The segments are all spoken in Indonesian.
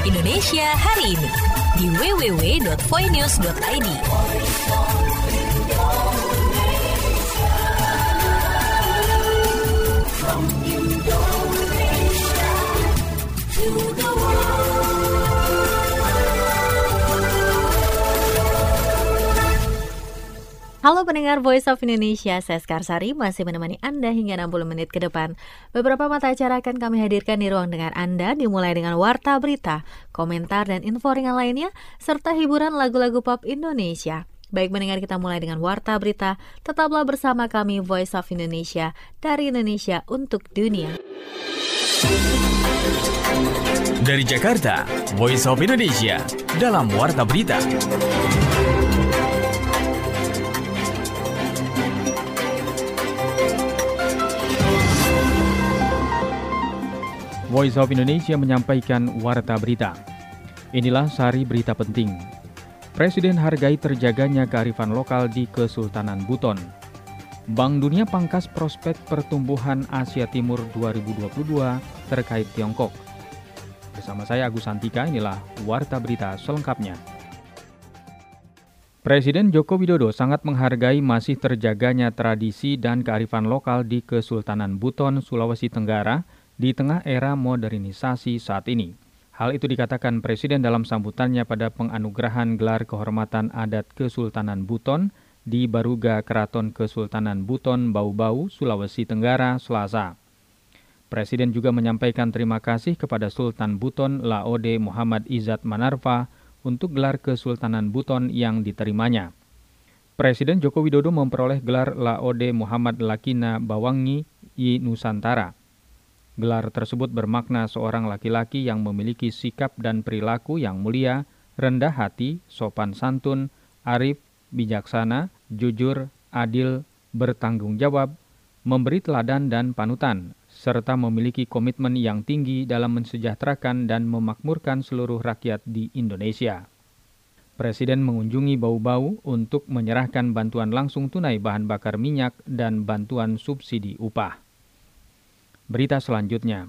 Indonesia hari ini di www.voinews.id. Halo pendengar Voice of Indonesia, saya Skarsari masih menemani Anda hingga 60 menit ke depan. Beberapa mata acara akan kami hadirkan di ruang dengar Anda, dimulai dengan warta berita, komentar dan info ringan lainnya, serta hiburan lagu-lagu pop Indonesia. Baik pendengar, kita mulai dengan warta berita. Tetaplah bersama kami Voice of Indonesia, dari Indonesia untuk dunia. Dari Jakarta, Voice of Indonesia dalam warta berita. Voice of Indonesia menyampaikan warta berita. Inilah sari berita penting. Presiden hargai terjaganya kearifan lokal di Kesultanan Buton. Bank Dunia pangkas prospek pertumbuhan Asia Timur 2022 terkait Tiongkok. Bersama saya Agus Santika, inilah warta berita selengkapnya. Presiden Joko Widodo sangat menghargai masih terjaganya tradisi dan kearifan lokal di Kesultanan Buton, Sulawesi Tenggara di tengah era modernisasi saat ini. Hal itu dikatakan Presiden dalam sambutannya pada penganugerahan gelar kehormatan adat Kesultanan Buton di Baruga Keraton Kesultanan Buton, Bau-Bau, Sulawesi Tenggara, Selasa. Presiden juga menyampaikan terima kasih kepada Sultan Buton Laode Muhammad Izzat Manarfa untuk gelar Kesultanan Buton yang diterimanya. Presiden Joko Widodo memperoleh gelar Laode Muhammad Lakina Bawangi I Nusantara. Gelar tersebut bermakna seorang laki-laki yang memiliki sikap dan perilaku yang mulia, rendah hati, sopan santun, arif, bijaksana, jujur, adil, bertanggung jawab, memberi teladan dan panutan, serta memiliki komitmen yang tinggi dalam mensejahterakan dan memakmurkan seluruh rakyat di Indonesia. Presiden mengunjungi Bau-Bau untuk menyerahkan bantuan langsung tunai bahan bakar minyak dan bantuan subsidi upah. Berita selanjutnya.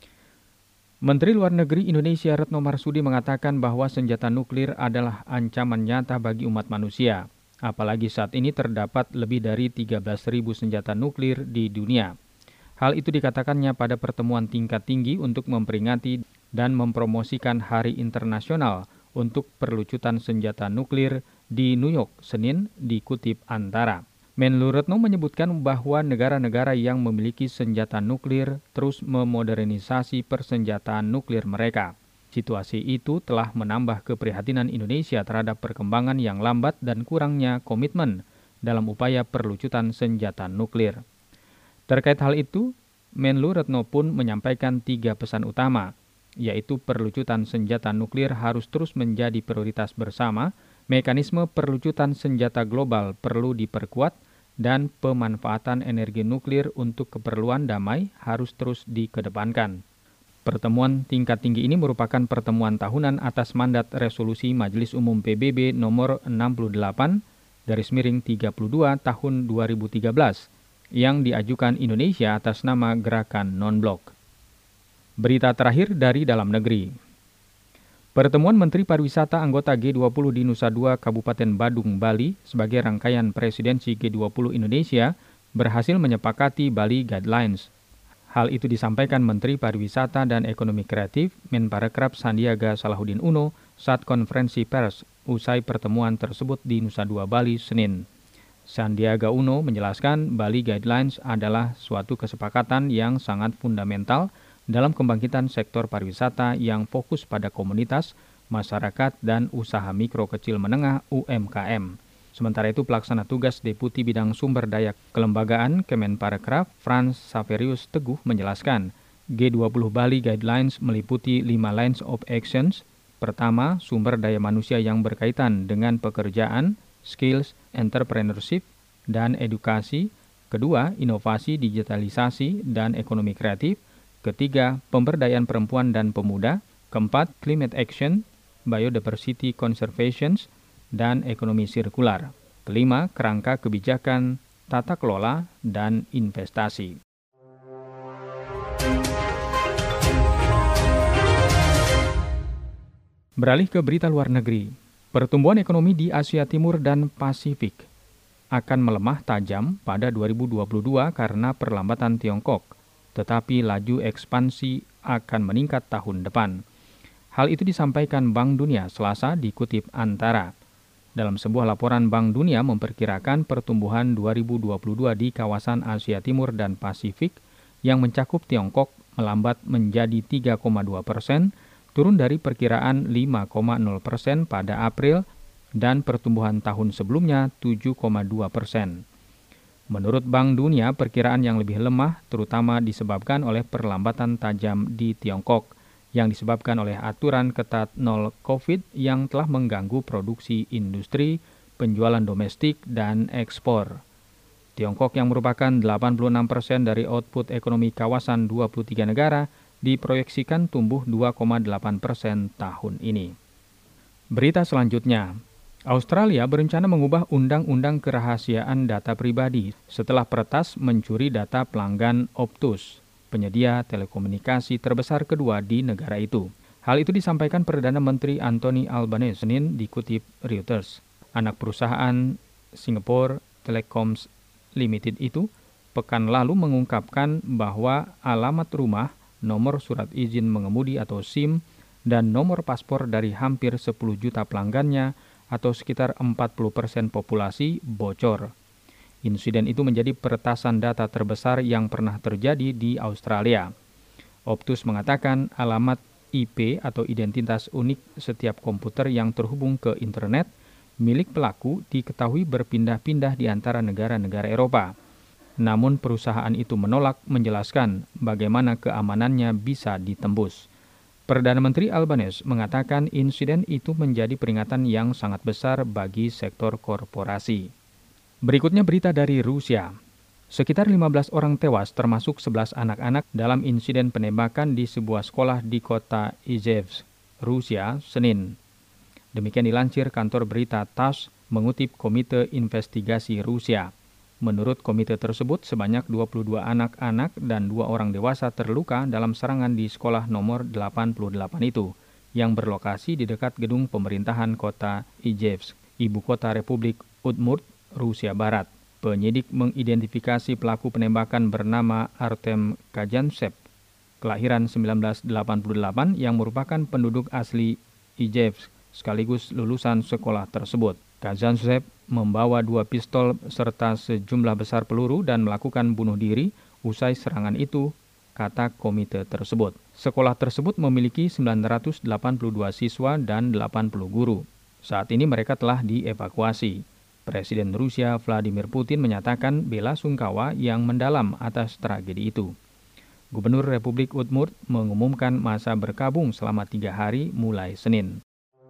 Menteri Luar Negeri Indonesia Retno Marsudi mengatakan bahwa senjata nuklir adalah ancaman nyata bagi umat manusia, apalagi saat ini terdapat lebih dari 13.000 senjata nuklir di dunia. Hal itu dikatakannya pada pertemuan tingkat tinggi untuk memperingati dan mempromosikan Hari Internasional untuk Perlucutan Senjata Nuklir di New York, Senin, dikutip Antara. Menlu Retno menyebutkan bahwa negara-negara yang memiliki senjata nuklir terus memodernisasi persenjataan nuklir mereka. Situasi itu telah menambah keprihatinan Indonesia terhadap perkembangan yang lambat dan kurangnya komitmen dalam upaya perlucutan senjata nuklir. Terkait hal itu, Menlu Retno pun menyampaikan 3 pesan utama, yaitu perlucutan senjata nuklir harus terus menjadi prioritas bersama, mekanisme perlucutan senjata global perlu diperkuat, dan pemanfaatan energi nuklir untuk keperluan damai harus terus dikedepankan. Pertemuan tingkat tinggi ini merupakan pertemuan tahunan atas mandat resolusi Majelis Umum PBB nomor 68/32 tahun 2013 yang diajukan Indonesia atas nama Gerakan Non-Blok. Berita terakhir dari dalam negeri. Pertemuan Menteri Pariwisata anggota G20 di Nusa Dua, Kabupaten Badung, Bali sebagai rangkaian presidensi G20 Indonesia berhasil menyepakati Bali Guidelines. Hal itu disampaikan Menteri Pariwisata dan Ekonomi Kreatif Menparekraf Sandiaga Salahuddin Uno saat konferensi pers usai pertemuan tersebut di Nusa Dua, Bali, Senin. Sandiaga Uno menjelaskan Bali Guidelines adalah suatu kesepakatan yang sangat fundamental dalam kebangkitan sektor pariwisata yang fokus pada komunitas, masyarakat, dan usaha mikro kecil menengah UMKM. Sementara itu, pelaksana tugas Deputi Bidang Sumber Daya Kelembagaan Kemenparekraf Frans Saverius Teguh menjelaskan, G20 Bali Guidelines meliputi 5 lines of actions. Pertama, sumber daya manusia yang berkaitan dengan pekerjaan, skills, entrepreneurship, dan edukasi. Kedua, inovasi, digitalisasi, dan ekonomi kreatif. Ketiga, pemberdayaan perempuan dan pemuda. Keempat, climate action, biodiversity conservation, dan ekonomi sirkular. Kelima, kerangka kebijakan, tata kelola, dan investasi. Beralih ke berita luar negeri, pertumbuhan ekonomi di Asia Timur dan Pasifik akan melemah tajam pada 2022 karena perlambatan Tiongkok, tetapi laju ekspansi akan meningkat tahun depan. Hal itu disampaikan Bank Dunia Selasa dikutip Antara. Dalam sebuah laporan, Bank Dunia memperkirakan pertumbuhan 2022 di kawasan Asia Timur dan Pasifik yang mencakup Tiongkok melambat menjadi 3,2%, turun dari perkiraan 5,0% pada April dan pertumbuhan tahun sebelumnya 7,2%. Menurut Bank Dunia, perkiraan yang lebih lemah terutama disebabkan oleh perlambatan tajam di Tiongkok yang disebabkan oleh aturan ketat nol COVID yang telah mengganggu produksi industri, penjualan domestik, dan ekspor. Tiongkok yang merupakan 86% dari output ekonomi kawasan 23 negara diproyeksikan tumbuh 2,8% tahun ini. Berita selanjutnya, Australia berencana mengubah undang-undang kerahasiaan data pribadi setelah peretas mencuri data pelanggan Optus, penyedia telekomunikasi terbesar kedua di negara itu. Hal itu disampaikan Perdana Menteri Anthony Albanese Senin dikutip Reuters. Anak perusahaan Singapore Telecoms Limited itu pekan lalu mengungkapkan bahwa alamat rumah, nomor surat izin mengemudi atau SIM, dan nomor paspor dari hampir 10 juta pelanggannya atau sekitar 40% populasi bocor. Insiden itu menjadi peretasan data terbesar yang pernah terjadi di Australia. Optus mengatakan alamat IP atau identitas unik setiap komputer yang terhubung ke internet milik pelaku diketahui berpindah-pindah di antara negara-negara Eropa. Namun perusahaan itu menolak menjelaskan bagaimana keamanannya bisa ditembus. Perdana Menteri Albanese mengatakan insiden itu menjadi peringatan yang sangat besar bagi sektor korporasi. Berikutnya berita dari Rusia. Sekitar 15 orang tewas termasuk 11 anak-anak dalam insiden penembakan di sebuah sekolah di kota Izhevsk, Rusia, Senin. Demikian dilansir kantor berita TASS mengutip Komite Investigasi Rusia. Menurut komite tersebut, sebanyak 22 anak-anak dan 2 orang dewasa terluka dalam serangan di sekolah nomor 88 itu, yang berlokasi di dekat gedung pemerintahan kota Izhevsk, ibu kota Republik Udmurt, Rusia Barat. Penyidik mengidentifikasi pelaku penembakan bernama Artem Kazantsev, kelahiran 1988, yang merupakan penduduk asli Izhevsk, sekaligus lulusan sekolah tersebut. Kazantsev membawa 2 pistol serta sejumlah besar peluru dan melakukan bunuh diri usai serangan itu, kata komite tersebut. Sekolah tersebut memiliki 982 siswa dan 80 guru. Saat ini mereka telah dievakuasi. Presiden Rusia Vladimir Putin menyatakan bela sungkawa yang mendalam atas tragedi itu. Gubernur Republik Udmurt mengumumkan masa berkabung selama 3 hari mulai Senin.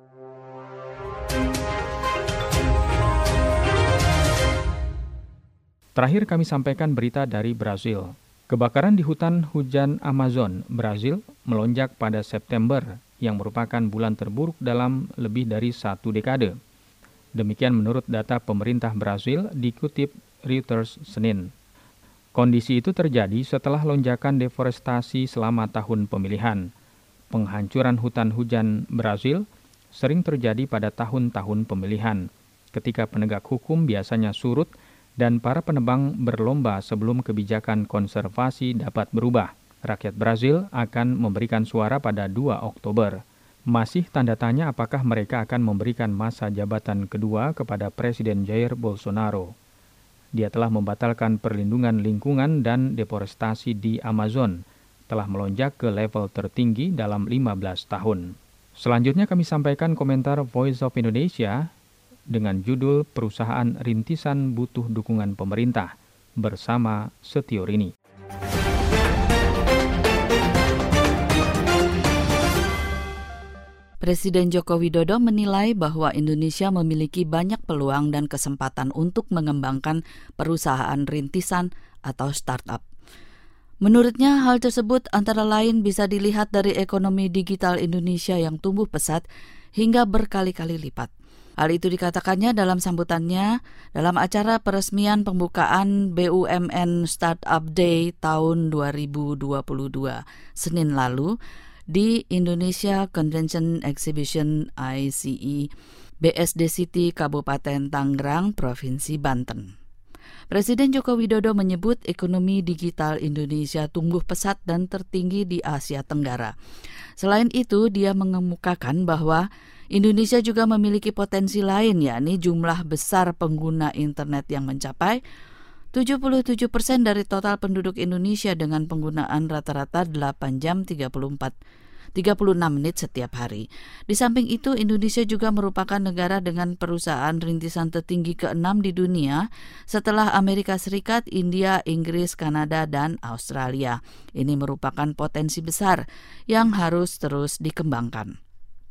Terakhir kami sampaikan berita dari Brasil. Kebakaran di hutan hujan Amazon, Brasil, melonjak pada September, yang merupakan bulan terburuk dalam lebih dari 1 dekade. Demikian menurut data pemerintah Brasil dikutip Reuters Senin. Kondisi itu terjadi setelah lonjakan deforestasi selama tahun pemilihan. Penghancuran hutan hujan Brasil sering terjadi pada tahun-tahun pemilihan, ketika penegak hukum biasanya surut dan para penebang berlomba sebelum kebijakan konservasi dapat berubah. Rakyat Brasil akan memberikan suara pada 2 Oktober. Masih tanda tanya apakah mereka akan memberikan masa jabatan kedua kepada Presiden Jair Bolsonaro. Dia telah membatalkan perlindungan lingkungan dan deforestasi di Amazon, telah melonjak ke level tertinggi dalam 15 tahun. Selanjutnya kami sampaikan komentar Voice of Indonesia dengan judul Perusahaan Rintisan Butuh Dukungan Pemerintah bersama Setio Rini. Presiden Joko Widodo menilai bahwa Indonesia memiliki banyak peluang dan kesempatan untuk mengembangkan perusahaan rintisan atau startup. Menurutnya, hal tersebut antara lain bisa dilihat dari ekonomi digital Indonesia yang tumbuh pesat hingga berkali-kali lipat. Hal itu dikatakannya dalam sambutannya dalam acara peresmian pembukaan BUMN Startup Day tahun 2022, Senin lalu, di Indonesia Convention Exhibition ICE BSD City Kabupaten Tangerang, Provinsi Banten. Presiden Joko Widodo menyebut ekonomi digital Indonesia tumbuh pesat dan tertinggi di Asia Tenggara. Selain itu, dia mengemukakan bahwa Indonesia juga memiliki potensi lain, yakni jumlah besar pengguna internet yang mencapai 77% dari total penduduk Indonesia dengan penggunaan rata-rata 8 jam 36 menit setiap hari. Di samping itu, Indonesia juga merupakan negara dengan perusahaan rintisan tertinggi ke-6 di dunia setelah Amerika Serikat, India, Inggris, Kanada, dan Australia. Ini merupakan potensi besar yang harus terus dikembangkan.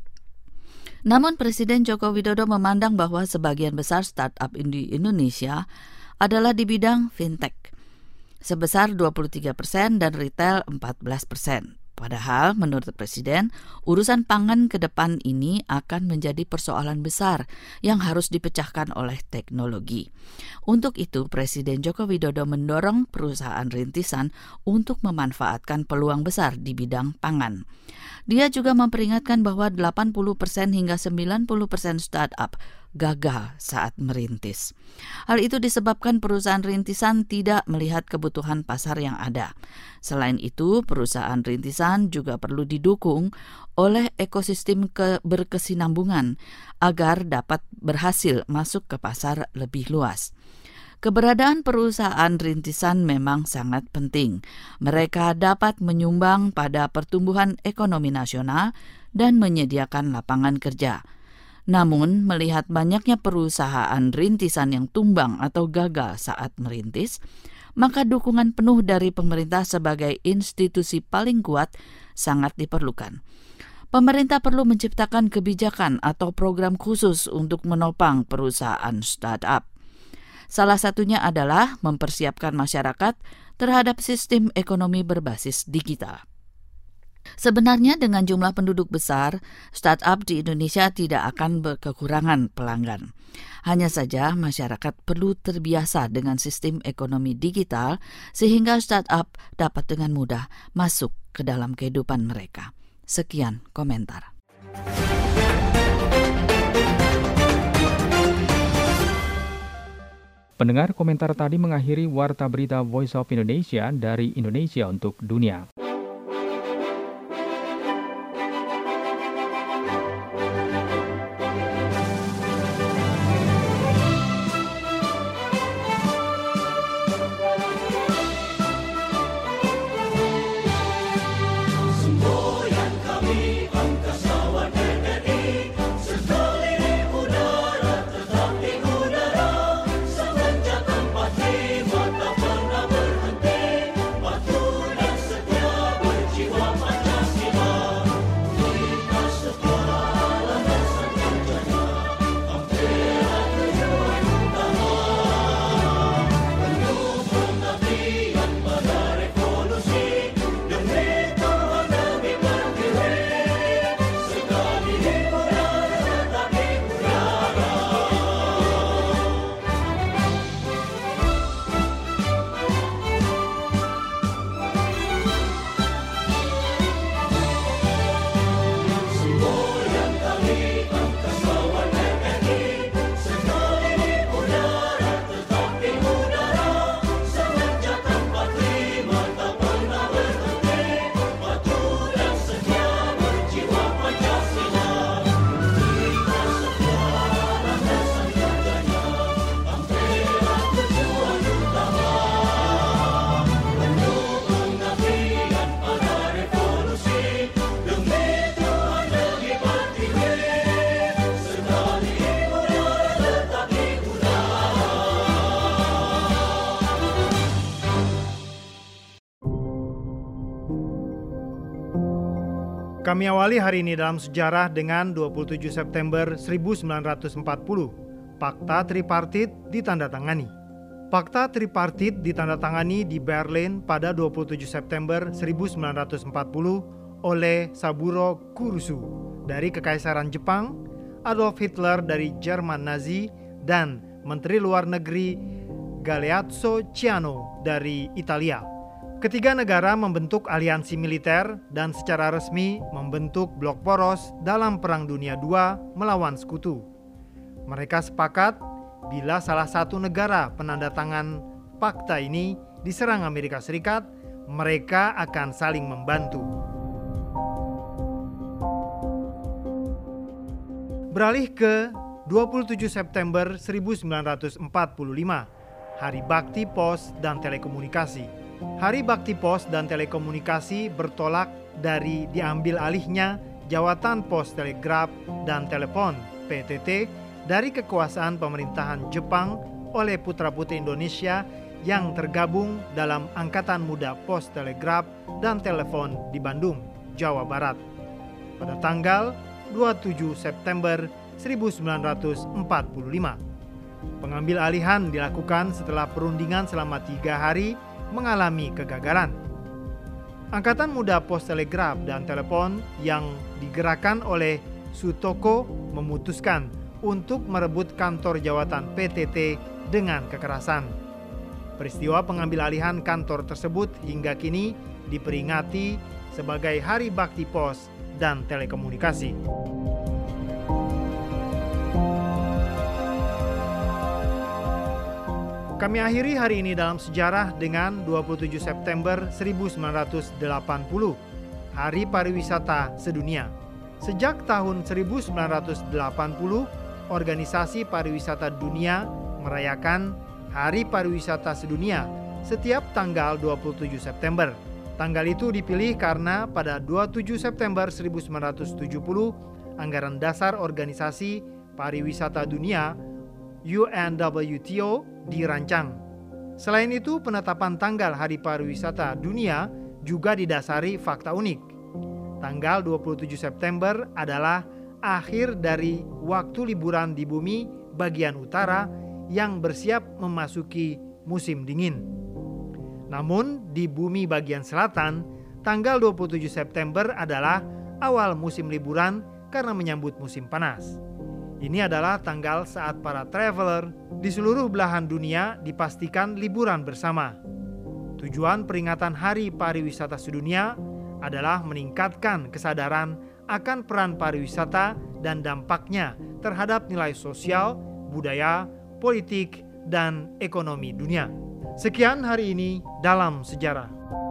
Namun Presiden Joko Widodo memandang bahwa sebagian besar startup di Indonesia adalah di bidang fintech, sebesar 23% dan retail 14%. Padahal menurut Presiden, urusan pangan ke depan ini akan menjadi persoalan besar yang harus dipecahkan oleh teknologi. Untuk itu, Presiden Joko Widodo mendorong perusahaan rintisan untuk memanfaatkan peluang besar di bidang pangan. Dia juga memperingatkan bahwa 80% hingga 90% startup gagal saat merintis. Hal itu disebabkan perusahaan rintisan tidak melihat kebutuhan pasar yang ada. Selain itu, perusahaan rintisan juga perlu didukung oleh ekosistem berkesinambungan agar dapat berhasil masuk ke pasar lebih luas. Keberadaan perusahaan rintisan memang sangat penting. Mereka dapat menyumbang pada pertumbuhan ekonomi nasional dan menyediakan lapangan kerja. Namun, melihat banyaknya perusahaan rintisan yang tumbang atau gagal saat merintis, maka dukungan penuh dari pemerintah sebagai institusi paling kuat sangat diperlukan. Pemerintah perlu menciptakan kebijakan atau program khusus untuk menopang perusahaan startup. Salah satunya adalah mempersiapkan masyarakat terhadap sistem ekonomi berbasis digital. Sebenarnya dengan jumlah penduduk besar, startup di Indonesia tidak akan berkekurangan pelanggan. Hanya saja masyarakat perlu terbiasa dengan sistem ekonomi digital sehingga startup dapat dengan mudah masuk ke dalam kehidupan mereka. Sekian komentar. Pendengar, komentar tadi mengakhiri Warta Berita Voice of Indonesia dari Indonesia untuk Dunia. Kami awali hari ini dalam sejarah dengan 27 September 1940. Fakta Tripartit ditandatangani. Fakta Tripartit ditandatangani di Berlin pada 27 September 1940 oleh Saburo Kurusu dari Kekaisaran Jepang, Adolf Hitler dari Jerman Nazi, dan Menteri Luar Negeri Galeazzo Ciano dari Italia. Ketiga negara membentuk aliansi militer dan secara resmi membentuk blok poros dalam Perang Dunia II melawan Sekutu. Mereka sepakat bila salah satu negara penandatangan fakta ini diserang Amerika Serikat, mereka akan saling membantu. Beralih ke 27 September 1945, Hari Bakti Pos dan Telekomunikasi. Hari Bakti Pos dan Telekomunikasi bertolak dari diambil alihnya Jawatan Pos Telegraf dan Telepon (PTT) dari kekuasaan pemerintahan Jepang oleh putra-putri Indonesia yang tergabung dalam Angkatan Muda Pos Telegraf dan Telepon di Bandung, Jawa Barat, pada tanggal 27 September 1945. Pengambil alihan dilakukan setelah perundingan selama 3 hari mengalami kegagalan. Angkatan Muda Pos Telegraf dan Telepon yang digerakkan oleh Sutoko memutuskan untuk merebut kantor jawatan PTT dengan kekerasan. Peristiwa pengambil alihan kantor tersebut hingga kini diperingati sebagai Hari Bakti Pos dan Telekomunikasi. Kami akhiri hari ini dalam sejarah dengan 27 September 1980, Hari Pariwisata Sedunia. Sejak tahun 1980, Organisasi Pariwisata Dunia merayakan Hari Pariwisata Sedunia setiap tanggal 27 September. Tanggal itu dipilih karena pada 27 September 1970, Anggaran Dasar Organisasi Pariwisata Dunia UNWTO dirancang. Selain itu, penetapan tanggal Hari Pariwisata Dunia juga didasari fakta unik. Tanggal 27 September adalah akhir dari waktu liburan di bumi bagian utara yang bersiap memasuki musim dingin. Namun, di bumi bagian selatan, tanggal 27 September adalah awal musim liburan karena menyambut musim panas. Ini adalah tanggal saat para traveler di seluruh belahan dunia dipastikan liburan bersama. Tujuan peringatan Hari Pariwisata Sedunia adalah meningkatkan kesadaran akan peran pariwisata dan dampaknya terhadap nilai sosial, budaya, politik, dan ekonomi dunia. Sekian hari ini dalam sejarah.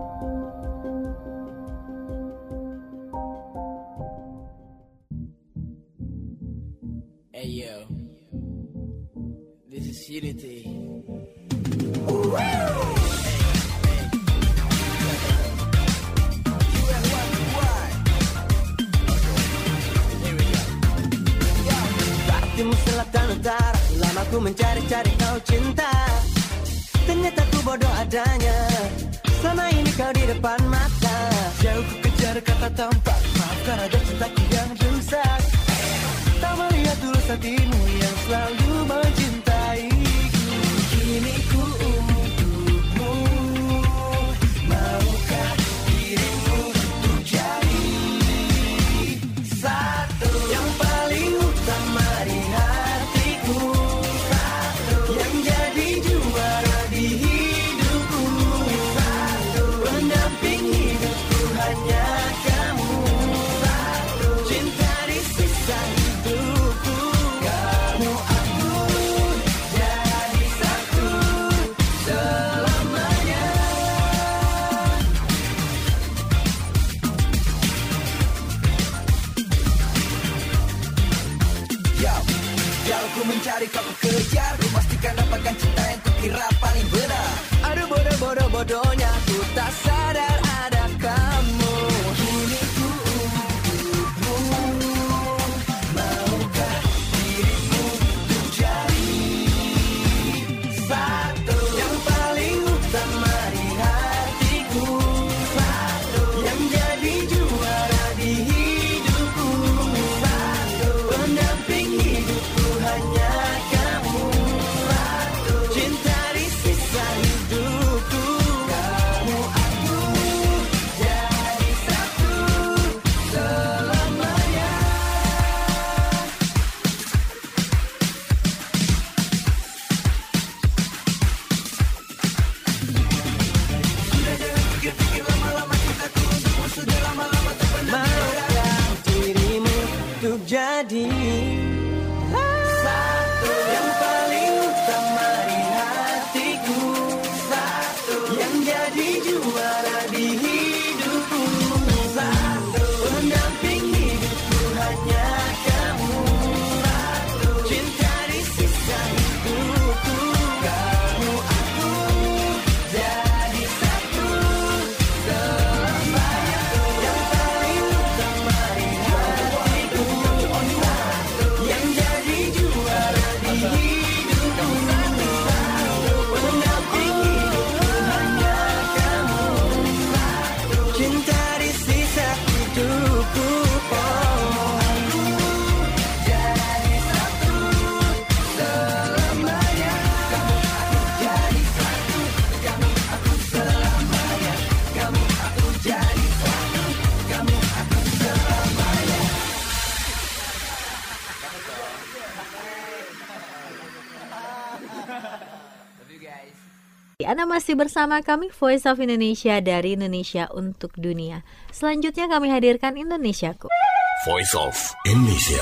Hey yo, this is Unity. Timur selatan utara, lama ku mencari-cari kau cinta. Ternyata ku bodoh adanya, selama ini kau di depan mata. Jauh ku kejar kata tampak, maafkan ada cintaku yang rusak. Tak melihat tulus hatimu yang selalu mencintaiku. Kini ku untukmu, maukah dirimu untuk jadi satu yang paling utama di hatiku, satu yang jadi juara di hidupku, satu pendamping hidupku hanya kamu, satu cinta di sisa hidupku, kamu aku jadi satu selamanya. Jauh ku mencari kau kejar, ku pastikan dapatkan cinta yang ku kira paling benar. Aduh bodoh-bodohnya ku tak sadar ada kamu. Kini ku untukmu, maukah dirimu untuk jadi satu yang paling utama di hatiku, satu yang jadi juara di hidupku, satu pendamping hidupku hanya kamu, satu cinta di sisa hidupku, kamu aku jadi satu yang paling utama di hatiku, satu yang jadi juara di hidupku, satu pendamping hidupku hanya kamu, satu cinta di sisa hidupku, kamu aku jadi satu selamanya. Yang paling utama di hatiku, satu yang jadi juara di hidupku, satu pendamping hidupku hanya kamu, satu cinta di sisa hidupku. Oh, aku jadi satu selamanya. Kamu aku jadi satu, kamu aku selamanya. Kamu aku jadi satu, kamu aku selamanya. Anda masih bersama kami Voice of Indonesia dari Indonesia untuk dunia. Selanjutnya kami hadirkan Indonesiaku. Voice of Indonesia.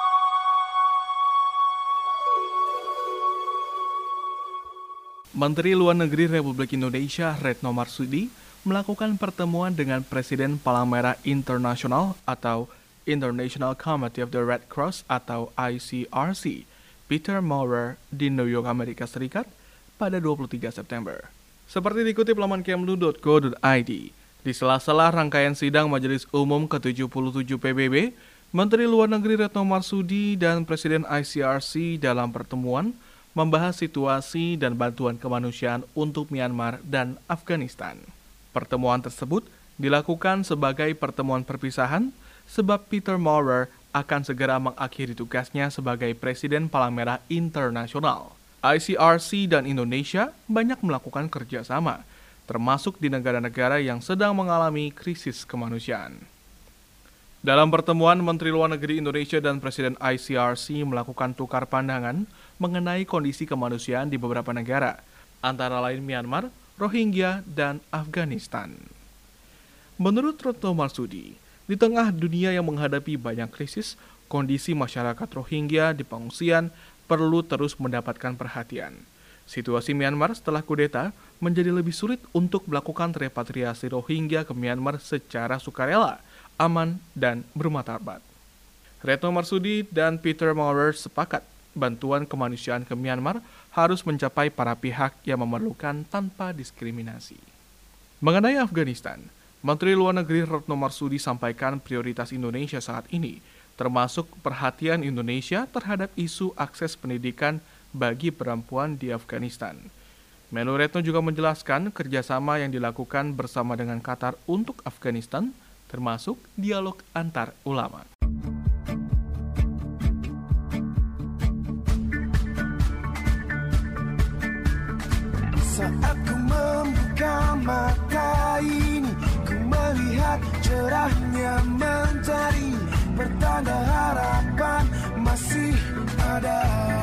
Menteri Luar Negeri Republik Indonesia Retno Marsudi melakukan pertemuan dengan Presiden Palang Merah Internasional atau International Committee of the Red Cross atau ICRC, Peter Maurer di New York, Amerika Serikat pada 23 September. Seperti dikutip laman kemlu.co.id, di sela-sela rangkaian sidang Majelis Umum ke-77 PBB, Menteri Luar Negeri Retno Marsudi dan Presiden ICRC dalam pertemuan membahas situasi dan bantuan kemanusiaan untuk Myanmar dan Afghanistan. Pertemuan tersebut dilakukan sebagai pertemuan perpisahan sebab Peter Maurer akan segera mengakhiri tugasnya sebagai Presiden Palang Merah Internasional. ICRC dan Indonesia banyak melakukan kerjasama, termasuk di negara-negara yang sedang mengalami krisis kemanusiaan. Dalam pertemuan, Menteri Luar Negeri Indonesia dan Presiden ICRC melakukan tukar pandangan mengenai kondisi kemanusiaan di beberapa negara, antara lain Myanmar, Rohingya, dan Afghanistan. Menurut Retno Marsudi, di tengah dunia yang menghadapi banyak krisis, kondisi masyarakat Rohingya di pengungsian perlu terus mendapatkan perhatian. Situasi Myanmar setelah kudeta menjadi lebih sulit untuk melakukan repatriasi Rohingya ke Myanmar secara sukarela, aman, dan bermartabat. Retno Marsudi dan Peter Maurer sepakat bantuan kemanusiaan ke Myanmar harus mencapai para pihak yang memerlukan tanpa diskriminasi. Mengenai Afghanistan, Menteri Luar Negeri Retno Marsudi sampaikan prioritas Indonesia saat ini, termasuk perhatian Indonesia terhadap isu akses pendidikan bagi perempuan di Afghanistan. Menlu Retno juga menjelaskan kerjasama yang dilakukan bersama dengan Qatar untuk Afghanistan, termasuk dialog antar ulama. Saat ku membuka mata ini, ku melihat cerahnya mentari, pertanda harapan masih ada.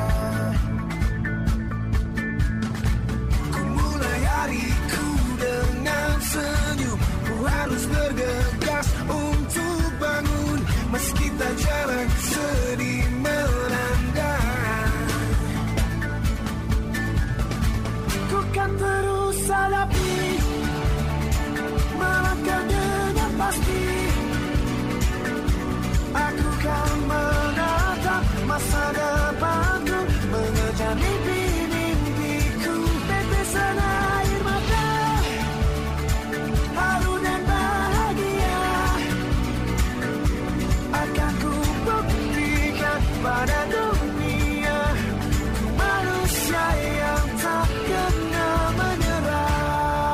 Ku mulai hariku dengan senyum, ku harus bergegas untuk bangun, meski tak jalan sedih melanda. Ku kan terus hadapi, melangkah dengan pasti. Aku kan menatap masa depanku, mengejar mimpi-mimpiku. Tetesan air mata, haru dan bahagia akan ku buktikan pada dunia, ku manusia yang tak kenal menyerah.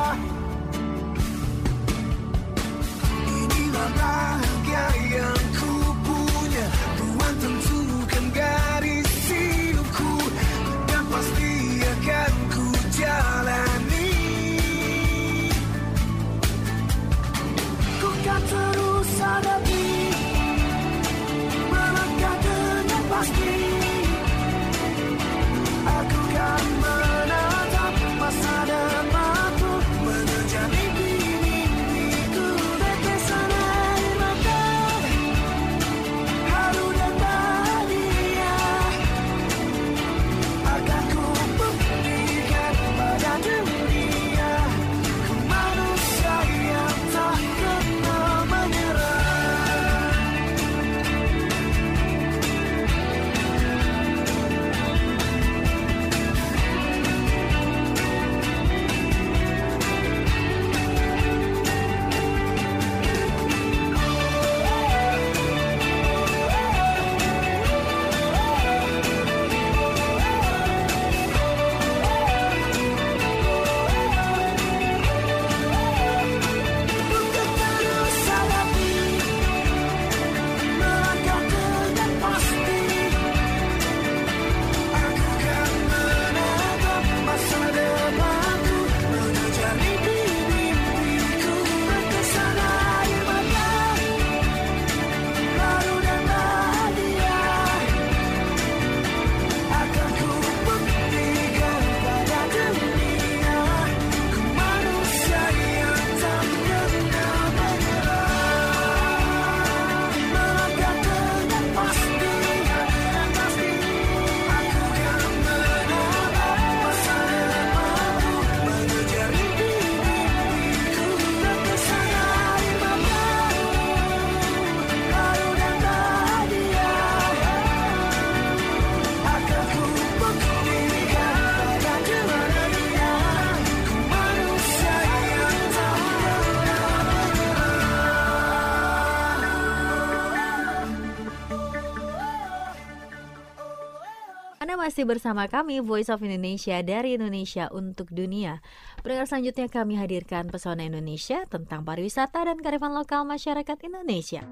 Anda masih bersama kami, Voice of Indonesia dari Indonesia untuk Dunia. Pendengar, selanjutnya kami hadirkan Pesona Indonesia tentang pariwisata dan kearifan lokal masyarakat Indonesia.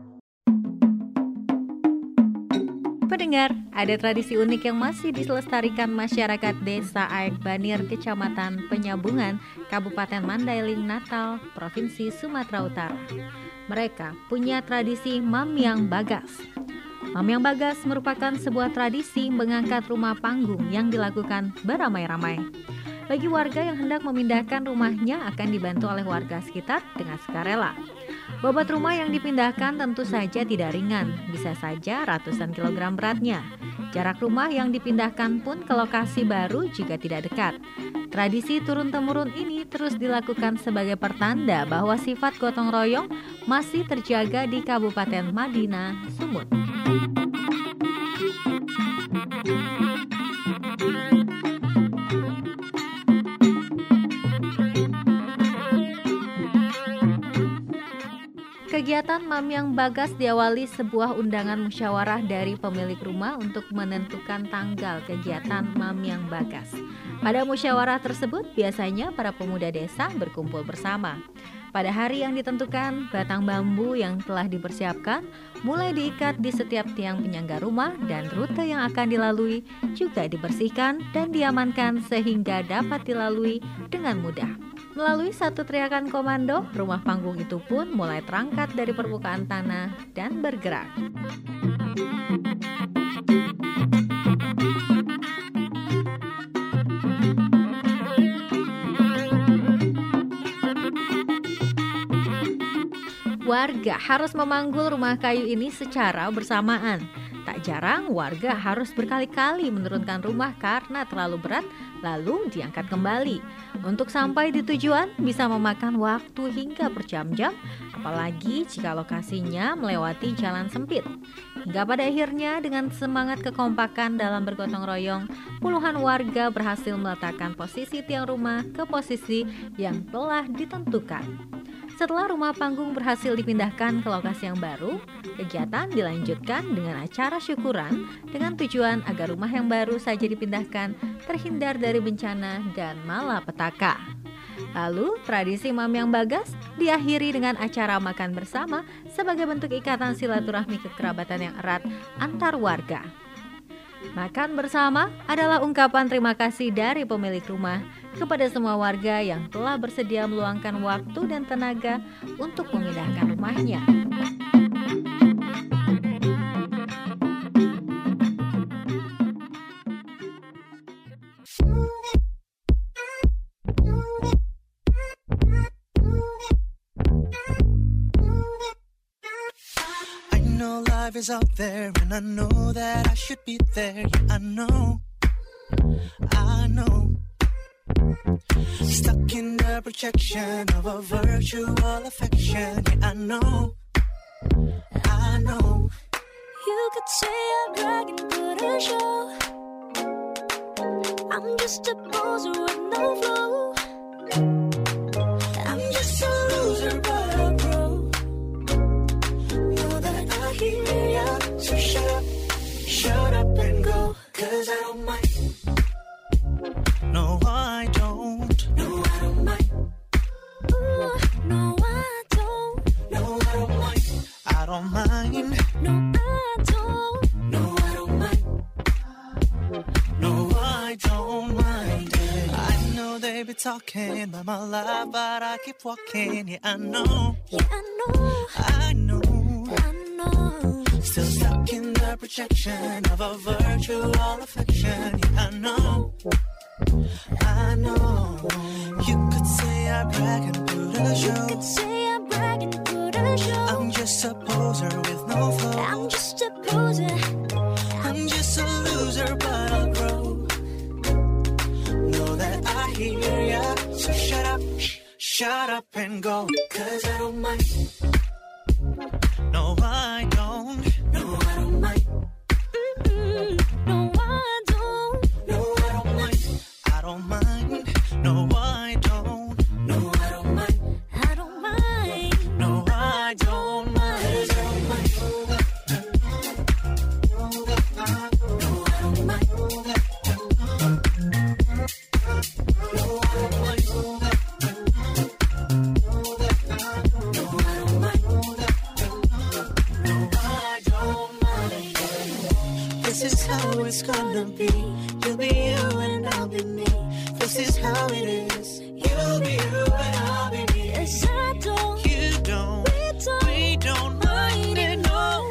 Pendengar, ada tradisi unik yang masih dilestarikan masyarakat Desa Aek Banir, Kecamatan Penyambungan, Kabupaten Mandailing, Natal, Provinsi Sumatera Utara. Mereka punya tradisi Mamyang Bagas. Mamyang Bagas merupakan sebuah tradisi mengangkat rumah panggung yang dilakukan beramai-ramai. Bagi warga yang hendak memindahkan rumahnya akan dibantu oleh warga sekitar dengan sukarela. Bobot rumah yang dipindahkan tentu saja tidak ringan, bisa saja ratusan kilogram beratnya. Jarak rumah yang dipindahkan pun ke lokasi baru juga tidak dekat. Tradisi turun-temurun ini terus dilakukan sebagai pertanda bahwa sifat gotong royong masih terjaga di Kabupaten Madinah, Sumut. Kegiatan Mamyang Bagas diawali sebuah undangan musyawarah dari pemilik rumah untuk menentukan tanggal kegiatan Mamyang Bagas. Pada musyawarah tersebut, biasanya para pemuda desa berkumpul bersama. Pada hari yang ditentukan, batang bambu yang telah dipersiapkan mulai diikat di setiap tiang penyangga rumah dan rute yang akan dilalui juga dibersihkan dan diamankan sehingga dapat dilalui dengan mudah. Melalui satu teriakan komando, rumah panggung itu pun mulai terangkat dari permukaan tanah dan bergerak. Warga harus memanggul rumah kayu ini secara bersamaan. Tak jarang warga harus berkali-kali menurunkan rumah karena terlalu berat, lalu diangkat kembali. Untuk sampai di tujuan bisa memakan waktu hingga berjam-jam, apalagi jika lokasinya melewati jalan sempit. Hingga pada akhirnya dengan semangat kekompakan dalam bergotong royong, puluhan warga berhasil meletakkan posisi tiang rumah ke posisi yang telah ditentukan. Setelah rumah panggung berhasil dipindahkan ke lokasi yang baru, kegiatan dilanjutkan dengan acara syukuran dengan tujuan agar rumah yang baru saja dipindahkan terhindar dari bencana dan malapetaka. Lalu, tradisi Mamyang Bagas diakhiri dengan acara makan bersama sebagai bentuk ikatan silaturahmi kekerabatan yang erat antar warga. Makan bersama adalah ungkapan terima kasih dari pemilik rumah kepada semua warga yang telah bersedia meluangkan waktu dan tenaga untuk memindahkan rumahnya. Life is out there and I know that I should be there. Yeah, I know. Stuck in the projection of a virtual affection. Yeah, I know. You could say I'm bragging, put a show. I'm just a poser with no flow. I'm just a loser but a pro. Know that I hear ya, so shut up and go. 'Cause I don't mind. No, I don't. No, I don't mind. Ooh, no, I don't. No, I don't mind. I don't mind. No, I don't. No, I don't mind. No, I don't mind. I know they be talking about my life, but I keep walking. Yeah, I know. Yeah, I know. I know. I know. Still stuck in the projection of a virtual affection. Yeah, I know. I know. You could say I brag and put a show. You could say I brag and put a show. I'm just a poser with no flow. I'm just a poser. I'm just a loser, but I'll grow. Know that I hear ya, so shut up and go. 'Cause I don't mind. No, I don't. No, I don't mind. No, I don't. No, I don't mind. I don't mind. No, I don't. No, I don't mind. I don't mind. No, I don't mind. I don't mind. No, I don't mind. This is how it's gonna be. You'll be you and I'll be me. This is how it is. You'll be you and I'll be me. Yes, I don't. You don't. We don't mind it, no.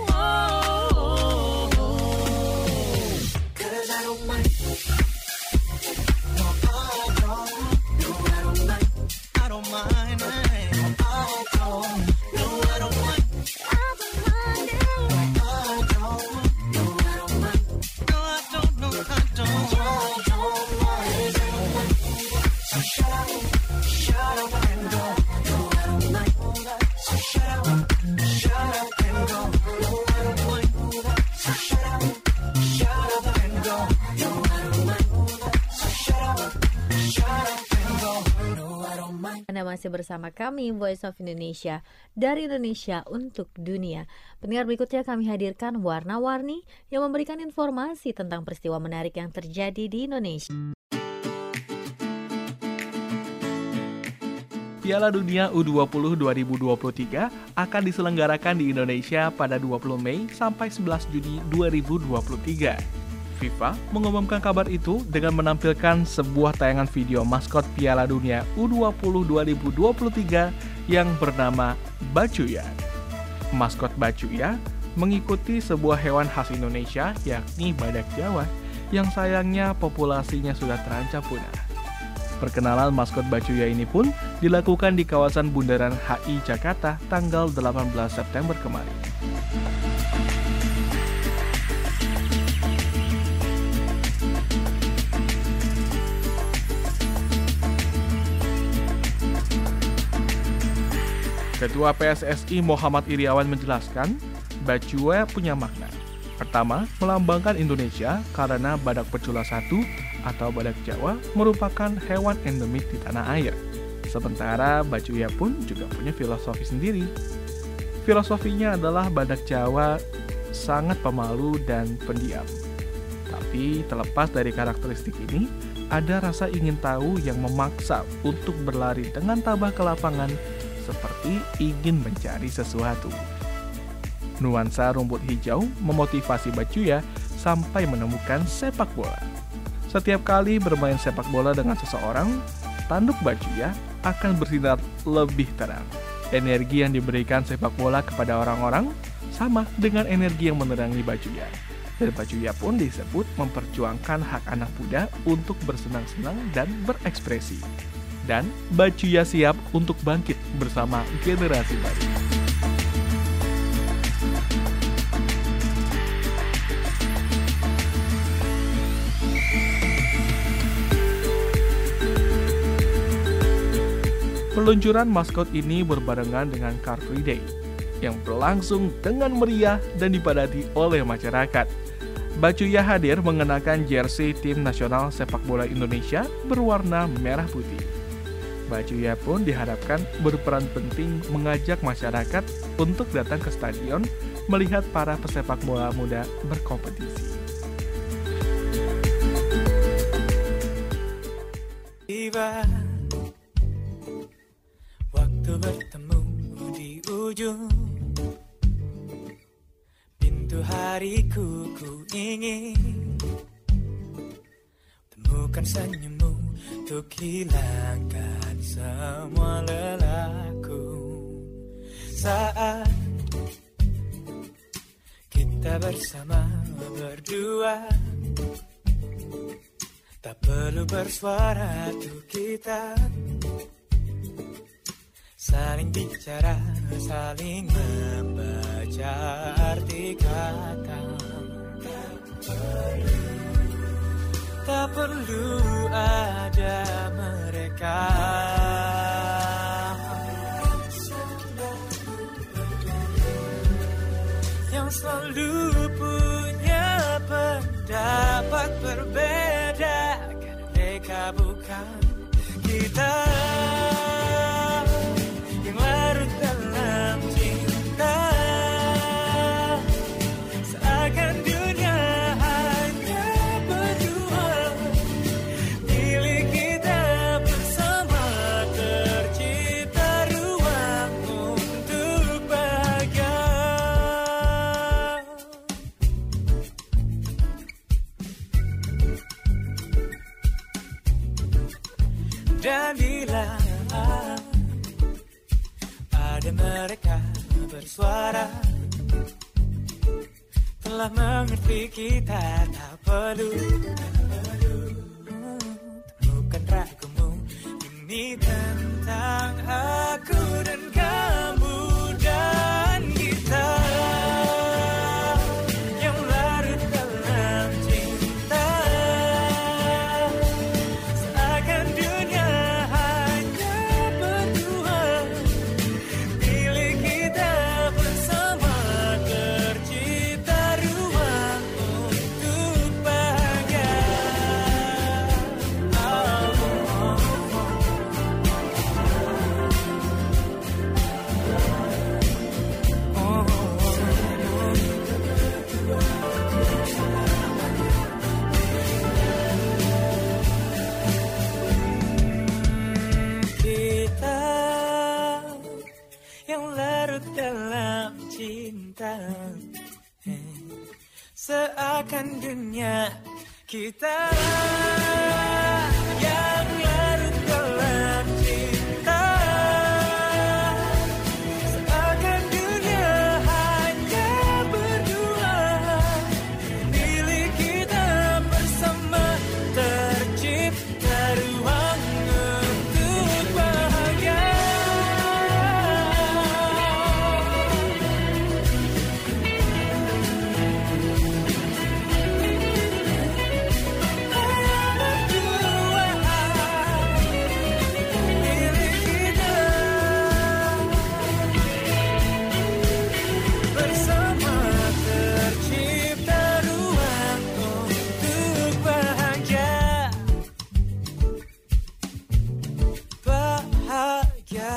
'Cause I don't mind. No, I don't. No, I don't mind. I don't mind. No, I don't. No, I don't mind. I don't mind it. No, I don't. No, I don't mind. No, I don't. No, I don't. I don't mind. So shut up and go. No, I don't mind. So shut up and go. No, I don't mind. So shut up and go. No, I don't mind. So shut up and go. No, I don't mind. Anda masih bersama kami Voice of Indonesia dari Indonesia untuk dunia. Pendengar, berikutnya kami hadirkan Warna-Warni yang memberikan informasi tentang peristiwa menarik yang terjadi di Indonesia. Piala Dunia U20 2023 akan diselenggarakan di Indonesia pada 20 Mei sampai 11 Juni 2023. FIFA mengumumkan kabar itu dengan menampilkan sebuah tayangan video maskot Piala Dunia U20 2023 yang bernama Bacuya. Maskot Bacuya mengikuti sebuah hewan khas Indonesia, yakni badak Jawa, yang sayangnya populasinya sudah terancam punah. Perkenalan maskot Bacuya ini pun dilakukan di kawasan Bundaran HI Jakarta tanggal 18 September kemarin. Ketua PSSI Muhammad Iriawan menjelaskan, Bacuya punya makna. Pertama, melambangkan Indonesia karena badak bercula satu atau badak Jawa merupakan hewan endemik di tanah air. Sementara Bacuya pun juga punya filosofi sendiri. Filosofinya adalah badak Jawa sangat pemalu dan pendiam. Tapi terlepas dari karakteristik ini, ada rasa ingin tahu yang memaksa untuk berlari dengan tabah ke lapangan seperti ingin mencari sesuatu. Nuansa rumput hijau memotivasi Bacuya sampai menemukan sepak bola. Setiap kali bermain sepak bola dengan seseorang, tanduk Bacuya akan bersinar lebih terang. Energi yang diberikan sepak bola kepada orang-orang sama dengan energi yang menerangi Bacuya. Dan Bacuya pun disebut memperjuangkan hak anak muda untuk bersenang-senang dan berekspresi. Dan Bacuya siap untuk bangkit bersama generasi baru. Peluncuran maskot ini berbarengan dengan Car Free Day yang berlangsung dengan meriah dan dipadati oleh masyarakat. Bacuya hadir mengenakan jersey tim nasional sepak bola Indonesia berwarna merah putih. Bacuya pun diharapkan berperan penting mengajak masyarakat untuk datang ke stadion melihat para pesepak bola muda berkompetisi. Tiba waktu bertemu di ujung pintu hariku, ku ingin temukan senyummu untuk hilangkan semua lelahku. Saat kita bersama berdua, tak perlu bersuara tuh kita saling bicara, saling membaca arti kata. Tak perlu ada mereka yang selalu punya pendapat berbeda, karena mereka bukan kita yang larut dalam cinta. Seakan dunia hanya berdua, milik kita bersama, tercipta ruang untuk bahagia. Dan bila ada mereka bersuara, telah mengerti kita tak perlu bukan ragumu. Ini tentang aku dan kamu dan kita yang larut dalam cinta, seakan dunia hanya berdua. Pilih kita bersama, tercipta ruang untuk bahagia. Kita yang larut dalam cinta, seakan dunia kita yang larut dalam cinta, seakan dunia hanya berdua. Pilih kita bersama, tercipta ruang untuk bahagia. Bersama tercipta ruang untuk bahagia. Bahagia.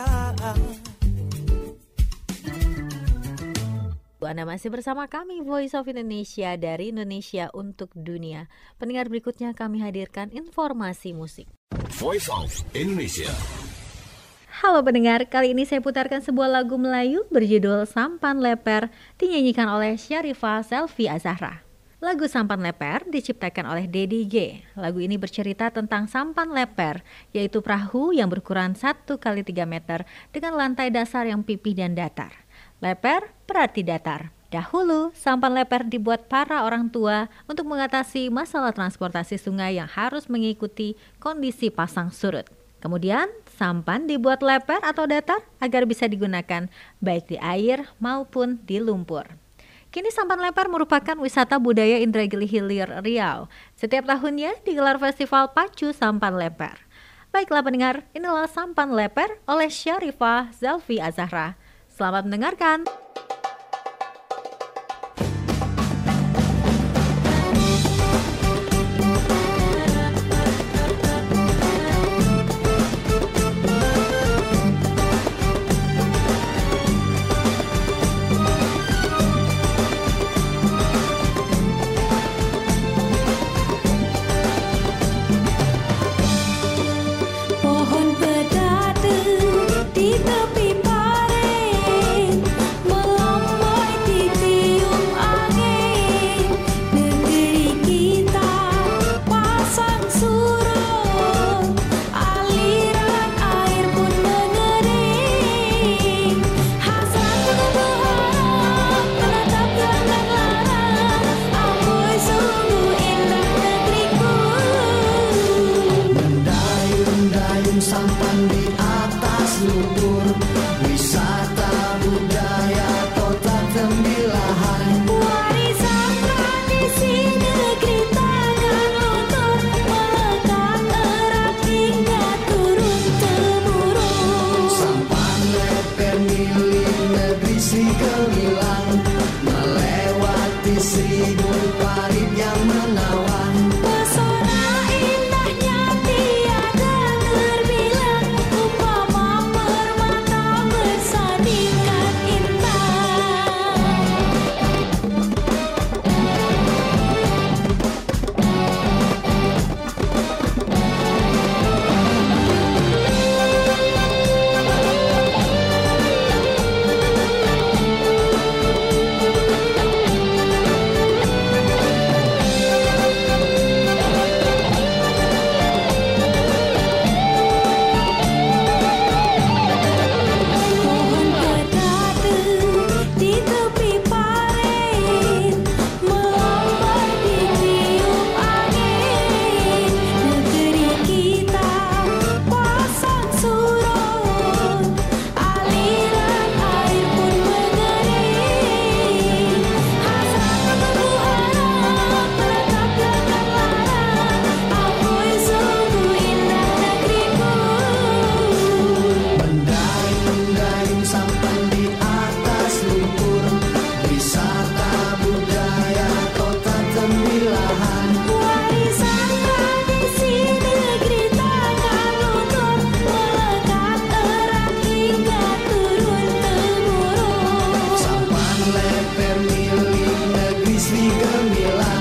Anda masih bersama kami Voice of Indonesia dari Indonesia untuk Dunia. Pendengar, berikutnya kami hadirkan informasi musik. Voice of Indonesia. Halo pendengar, kali ini saya putarkan sebuah lagu Melayu berjudul Sampan Leper, dinyanyikan oleh Syarifah Zelvi Azahra. Lagu Sampan Leper diciptakan oleh Dedi G. Lagu ini bercerita tentang sampan leper, yaitu perahu yang berukuran 1 x 3 meter dengan lantai dasar yang pipih dan datar. Leper berarti datar. Dahulu, sampan leper dibuat para orang tua untuk mengatasi masalah transportasi sungai yang harus mengikuti kondisi pasang surut. Kemudian, sampan dibuat leper atau datar agar bisa digunakan baik di air maupun di lumpur. Kini sampan leper merupakan wisata budaya Indragiri Hilir Riau. Setiap tahunnya digelar festival pacu sampan leper. Baiklah pendengar, inilah Sampan Leper oleh Syarifah Zelvi Azahra. Selamat mendengarkan. Pohon pedada di tepi pare, melamboi ditiup angin. Negeri kita pasang surut, aliran air pun mengering. Hasrat berharap menatap gelanggang larang, amboi sungguh indah negeriku. Mendayung-dayung sampan di atas lumpur, wisata budaya kota Tembilahan. Warisan tradisi negeri tangan luntur, melekat erat hingga turun-temurun. Sampan leper milik negeri Sri Gemilang, melewati 1000 parit yang menawan. Pesona indahnya tiada terbilang, umpama permata bersandingkan intan.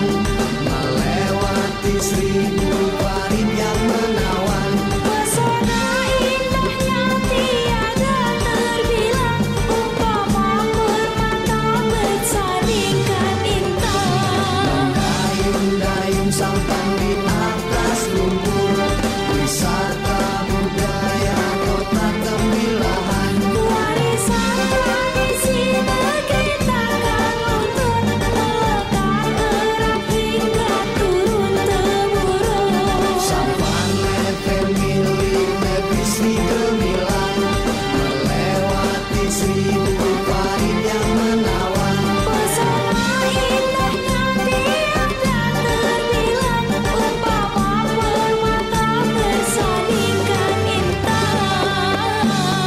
jalan, melewati 1000 farid yang menawan. Pesona indahnya tiada terbilang, umpama permata bersandingkan intan. Dayung-dayung sampan di atas lumpur, wisata budaya kota Tembilahan. Warisan tradisi negeri takkan luntur, melekat erat hingga turun-temurun. Sampan family Mephisni gemilang, melewati 1000 farid yang menawan. Pesona indahnya tiada terbilang, umpama permata bersandingkan intan.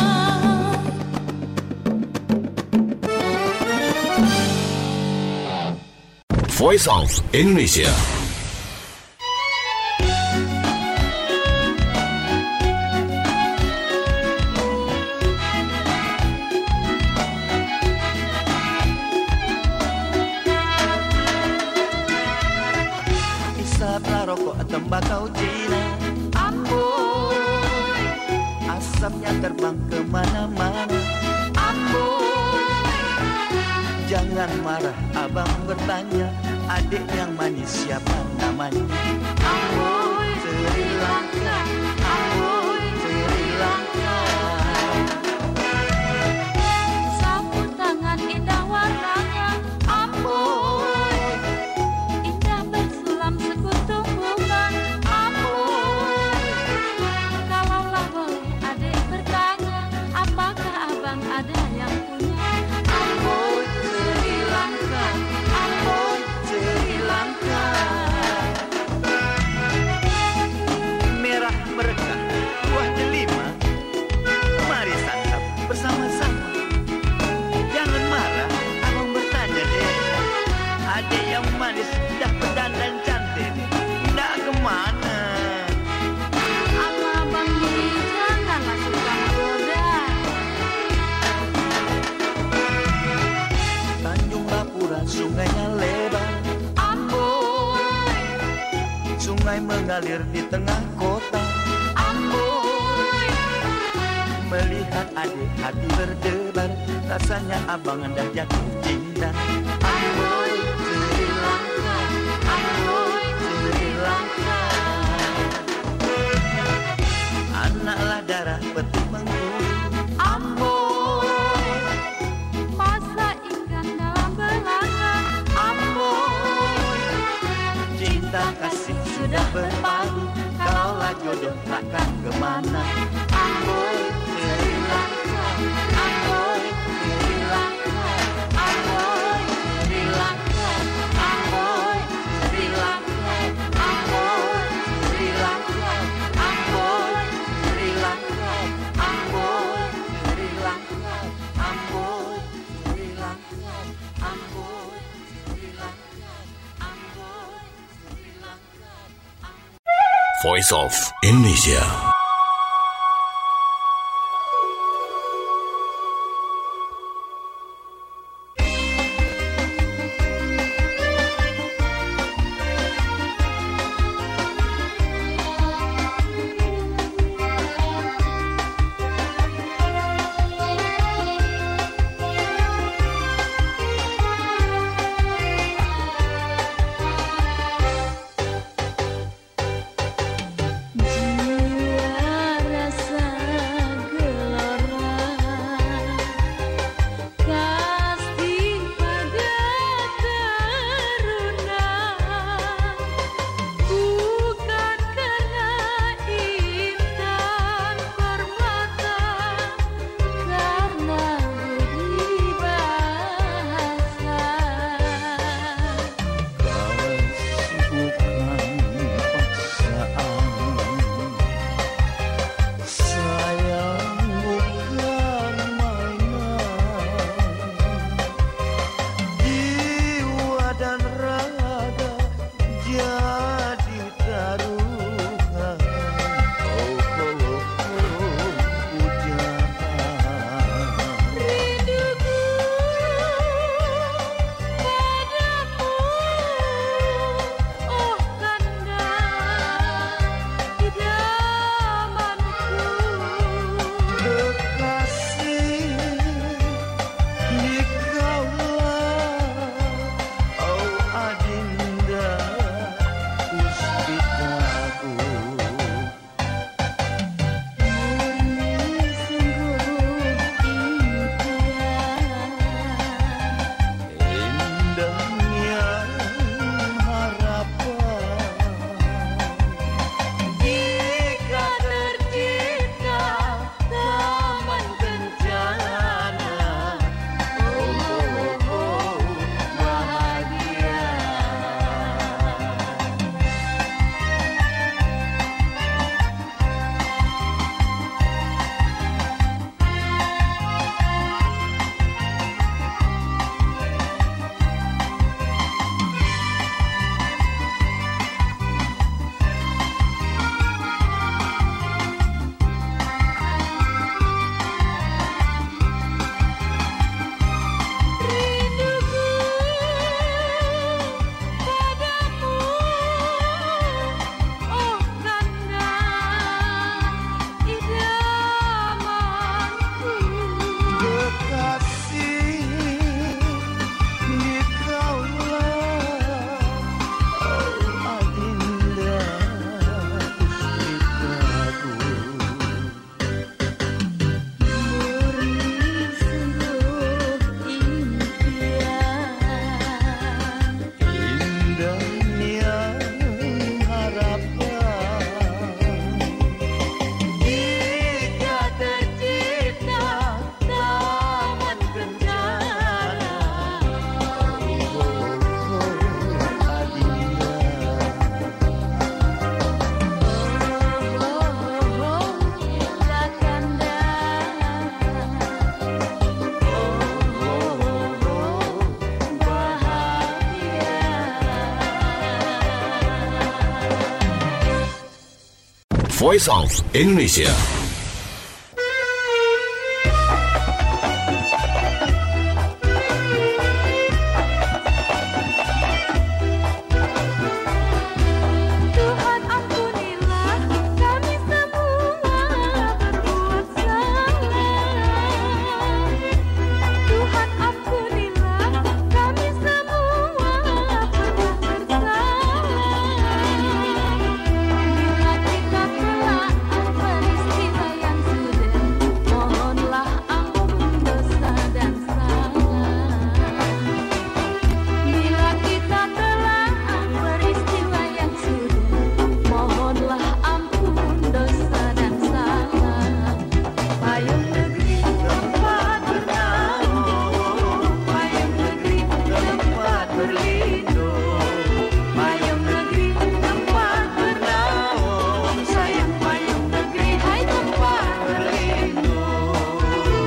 Voice of Indonesia. Isap rokok tembakau Cina, amboi, asapnya terbang kemana-mana. Amboi, jangan marah, abang bertanya, adik yang manis siapa namanya? Amboi, Sri Lanka, amboi, Sri Lanka. Sapu tangan indah warnanya, amboi, indah bersulam sekutung bunga, amboi. Kalaulah boleh adik bertanya, apakah abang ada yang punya? Amboi, Sri Lanka, amboi, Sri Lanka. Merah merekah, buah delima, mari santap bersama-sama. Jangan marah, abang bertanya deh, adik yang manis dah berdandan cantik, ndak kemana? Abang ini janganlah suka menggoda. Tanjung Lapura sungainya lebar, Amboi, sungai mengalir di tengah kota. amboi, Melihat adik hati berdebar, rasanya abang dah jatuh cinta. Amboi, Sri Lanka, amboi, Sri Lanka. Anaklah darah peti Bengkulu, amboi, masa ikan dalam belanga, amboi. Cinta kasih sudah berpadu, kalaulah jodoh takkan kemana. Amboi, Sri Lanka, amboi, Sri Lanka, amboi, Sri Lanka, amboi, Sri Lanka, amboi, Sri Lanka, amboi, Sri Lanka, amboi, Sri Lanka, amboi, Sri Lanka, amboi, Sri Lanka, amboi, Sri Lanka. Voice of Indonesia. jiwa Voice of Indonesia. Tuhan ampunilah kami semua berbuat salah. Tuhan ampunilah kami semua pernah bersalah. Bila kita telah peristiwa yang sudah, mohonlah ampun dosa dan salah. Bila kita telah peristiwa yang sudah, mohonlah ampun dosa dan salah. Payung negeri tempat bernaung, payung negeri tempat berlindung, payung negeri tempat bernaung, sayang payung negeri hai tempat berlindung.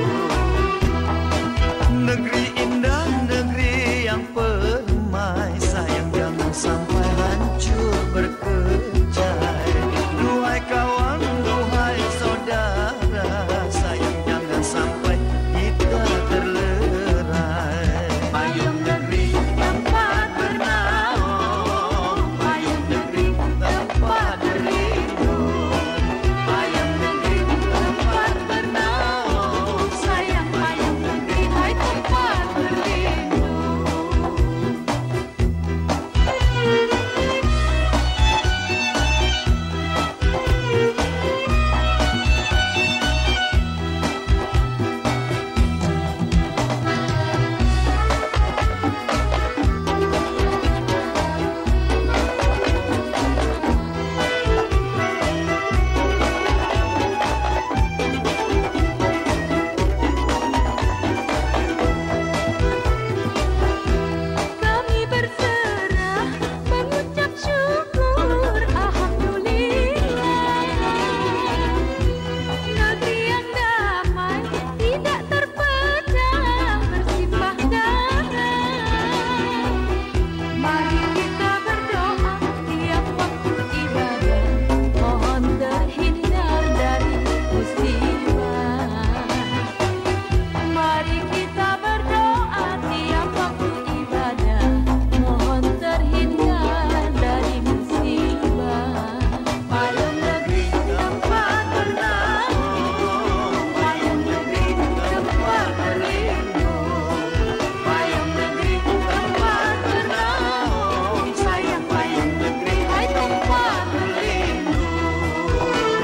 Negeri indah, negeri yang permai, sayang jangan sampai hancur berkecai. Duhai kawan, duhai saudara, sayang jangan sampai kita terlerai. Payung negeri tempat bernaung, payung negeri tempat berlindung, payung negeri tempat bernaung, sayang payung negeri hai tempat berlindung. Kami berserah mengucap syukur alhamdulillah. Negeri yang damai tidak terpecah bersifat darah. Mari kita berdoa tiap waktu ibadah, mohon terhindar dari musibah. Mari kita berdoa tiap waktu ibadah, mohon terhindar dari musibah. Payung negeri tempat bernaung, payung negeri tempat berlindung, payung negeri tempat bernaung, sayang payung negeri hai tempat berlindung.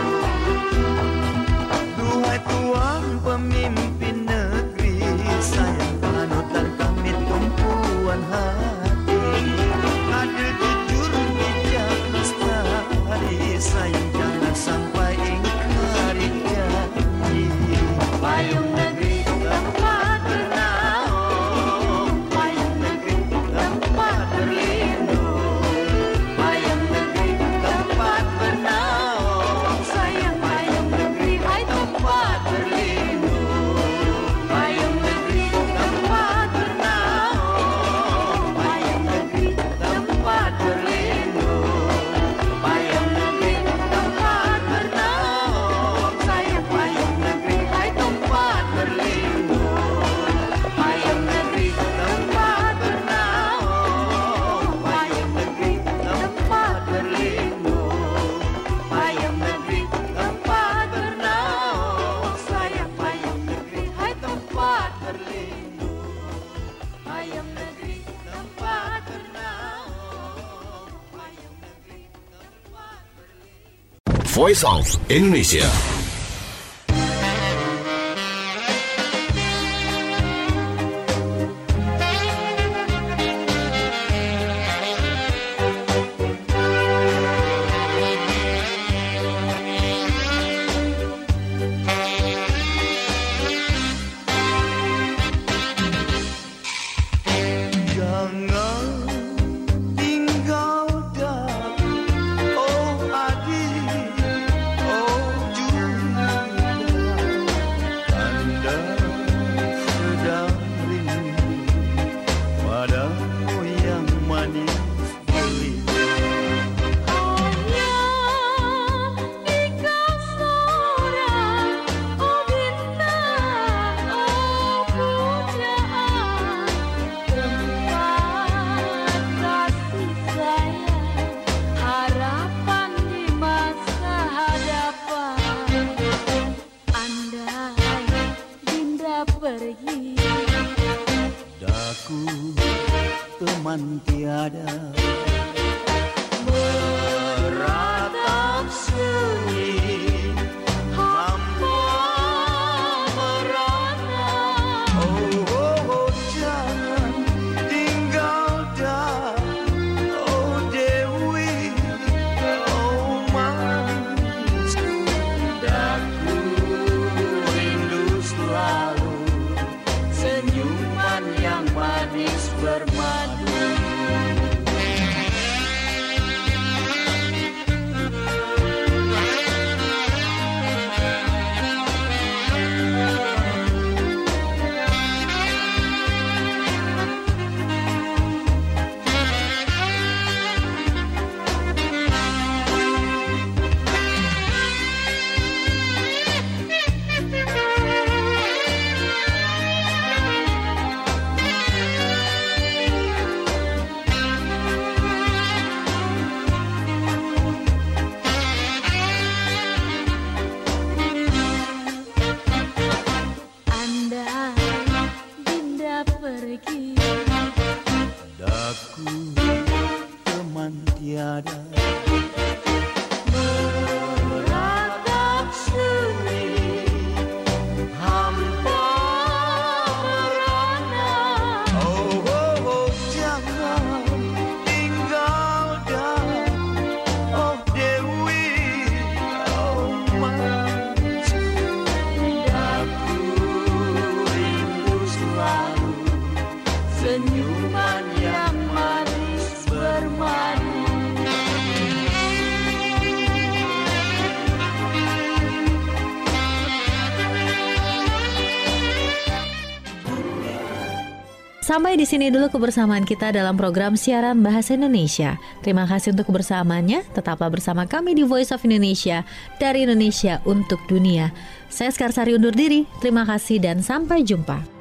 Duhai Tuan pemimpin negeri, sayang panutan kami tumpuan hati. Adil, jujur, bijak, lestari, sayang jangan sampai ingkari janji. Payung negeri tempat bernaung, payung negeri tempat berlindung, payung negeri tempat bernaung, sayang payung negeri hai tempat berlindung, payung negeri tempat bernaung, payung negeri tempat berlindung, payung negeri tempat bernaung, sayang payung negeri hai tempat berlindung, payung negeri tempat bernaung, payung negeri tempat berlindung, payung negeri tempat bernaung, sayang payung negeri hai tempat berlindung, payung negeri tempat bernaung, payung negeri tempat berlindung. Voice of Indonesia. Jangan tinggalkan, oh adik, oh juru tiada. Meratap sunyi hampa merana. Oh, oh, oh, jangan tinggalkan, oh Dewi, oh Mancu. Aku rindu selalu senyuman yang manis bermadu. Sampai di sini dulu kebersamaan kita dalam program siaran Bahasa Indonesia. Terima kasih untuk kebersamaannya. Tetaplah bersama kami di Voice of Indonesia, dari Indonesia untuk dunia. Saya Skarsari undur diri. Terima kasih dan sampai jumpa.